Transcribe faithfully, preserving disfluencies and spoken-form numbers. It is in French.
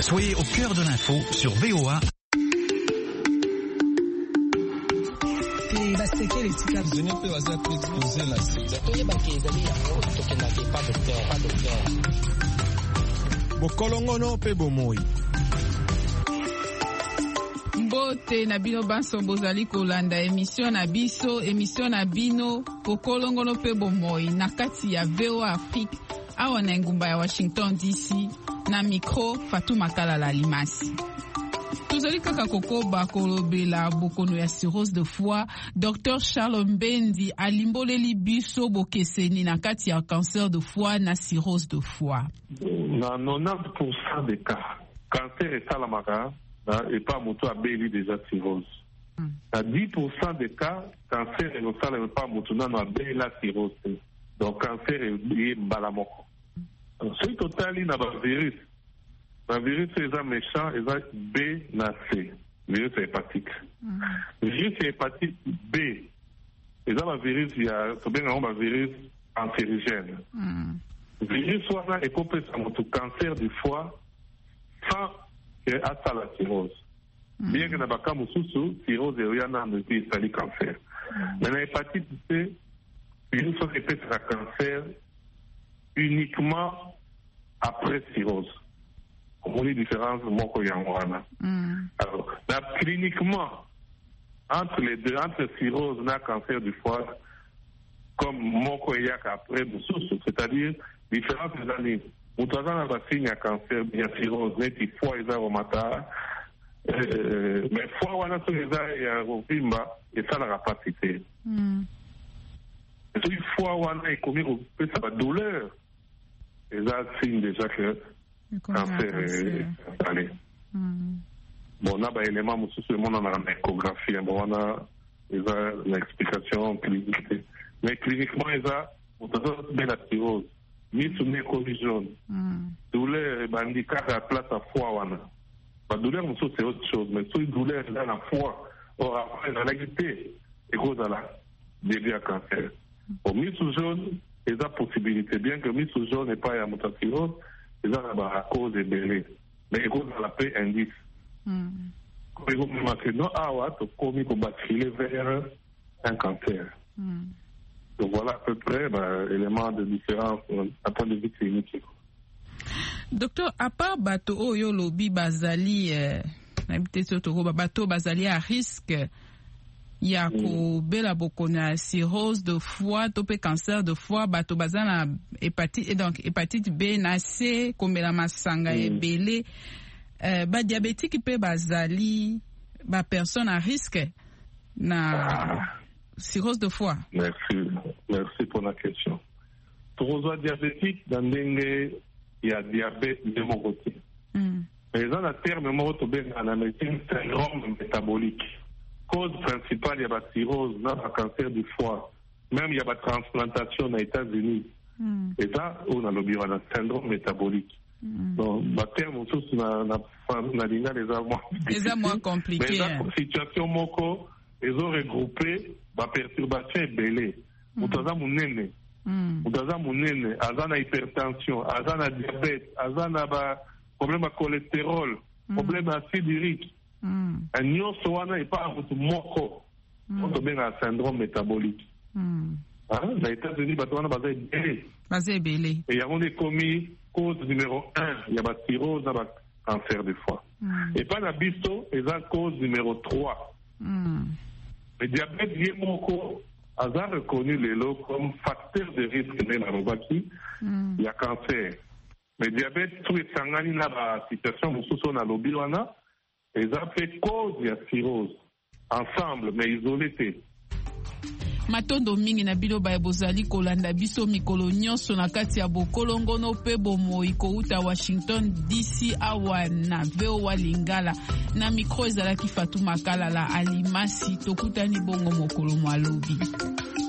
Soyez au cœur de l'info sur V O A. Bokolongono pe bomoi. Mbote na bino banso bozali kolanda émission na biso émission na bino bokolongono pe bomoi na kati ya V O A Afrique awa na ngumba ya Washington D C na micro Fatou Makala Limasi. Tozali kaka kokoba kolobela bokono ya cirrhose de foie. Docteur Charles Mbendi alimboleli biso bokeseni na kati ya cancer de foie na cirrhose de foie. Na quatre-vingt-dix pour cent des cas, cancer est salamaka et pas moto a béli déjà cirrhose. Na dix pour cent des cas, cancer est salamaka pas moto na a béli la cirrhose. Donc cancer est balamoko. Ce total na ba virus. Le virus est méchant, il est B na C. Le virus est hépatique. Le virus est hépatite B. Il y a un virus, il y a un virus cancérigène. Le virus soit est complet sur le cancer du foie sans qu'il y ait la cirrhose. Bien que n'a pas comme sous cirrhose et rien n'a pas sali cancer. Mais l'hépatite C, le virus soit est sur le cancer uniquement après cirrhose. On a une différence moko yangwana. Alors, là, cliniquement, entre les deux, entre cirrhose et cancer du foie, comme moko yak après de sous, c'est-à-dire différence des années. Ou toi, on a signe à cancer, il y a cirrhose, mais il foie et aromata, mais foie wana sur les a et un rovimba et ça la rapacité. Et puis foie wana est commis au peu ça va douleur. Et ça signe déjà que cancer est installé. Bon, on a des éléments, on a une échographie, on a l'explication clinique. Mais cliniquement, il y a la cirrhose, mise sous une jaune, douleur et handicap à la place à foie. La douleur, c'est autre chose, mais si la douleur est dans la foie, or après, dans l'activité, et cause à la début à cancer. Pour mise sous jaune, il y a possibilité, bien que mise sous jaune n'est pas à la cirrhose, il y a la cause des bélés. Mais il y a la paix indice. Quand il y a non, ah ouais, tu commis pour basculer vers un cancer. Donc voilà à peu près l'élément de différence à point de vue clinique. Docteur, à part bateau oyo lobi bazali, n'habitez surtout bateau bazali à risque. Ya ko bela bokona cirrhose de foie, topé cancer de foie, bato bazana hépatite et donc hépatite B na C, komela masanga ebele, euh, ba diabétique pe bazali, ba personne à risque na ah. cirrhose de foie. Merci, merci pour la question. Pour les diabétiques, dans l'engue, il y a diabète de mon côté. Mm. Mais dans la terme, moi, tu bien en médecine, syndrome métabolique. Cause principale, il y a la cirrhose, il y a le cancer du foie. Même il y a la transplantation aux États-Unis. Mm. Et ça, on a le syndrome métabolique. Mm. Donc, le terme, on a les moins compliqué. Mais dans la situation, moko, ils ont regroupé la perturbation et belé. Vous avez mon nene. Vous avez mon nene. Vous avez hypertension, vous avez diabète, vous avez problème de cholestérol, problème d'acide urique. Un nion soana n'est pas un moko. On a bien un syndrome métabolique. Les États-Unis, on a basé belé. Basé belé. Et il y a des commis cause numéro un, il y a la cirrhose, il y a le cancer du foie. Et pas la bisto, il y a la cause numéro trois. Le diabète, il a reconnu les lots comme facteur de risque de la robaki, il y a cancer. Le diabète, tout est sangani dans la situation où nous sommes à l'Obiwana, ils ont fait cause de la cirrhose, ensemble, mais isolés. Matondo mingi na biloba ya bozali kolanda biso mikolo nyonso na kati ya bokolongono pe bomoi kouta Washington D C awa na V O A Lingala na mikro ezalaki Fatou Makala la Alimasi tokutani bongo mokolo mwalobi.